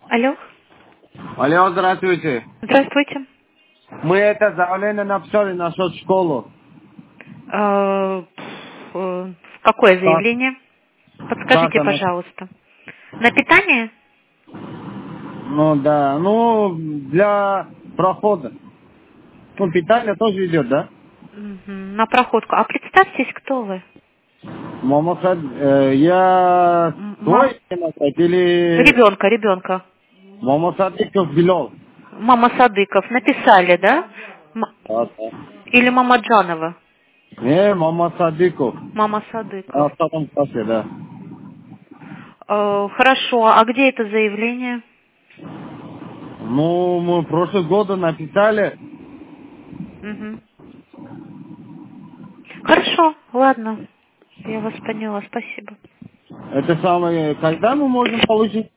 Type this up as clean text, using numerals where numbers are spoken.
Алло. Алло, здравствуйте. Здравствуйте. Мы это заявление написали насчет школы. Какое Как? заявление? Как Подскажите, оно? пожалуйста. На питание? Ну да, ну для прохода. Ну питание тоже идет, да? Мгм, на проходку. А представьтесь, кто вы? Мамасад, я твой или Ребенка. Мамасадиков Билол? Мама Садыков. Написали, да? Да, да. Или мама Джанова? Не, Мамасадиков. Мама На Садыков. втором классе, да. Хорошо. А где это заявление? Ну, мы прошлый год написали. Мгм. Хорошо. Ладно. Я вас поняла. Спасибо. Это самое, когда мы можем получить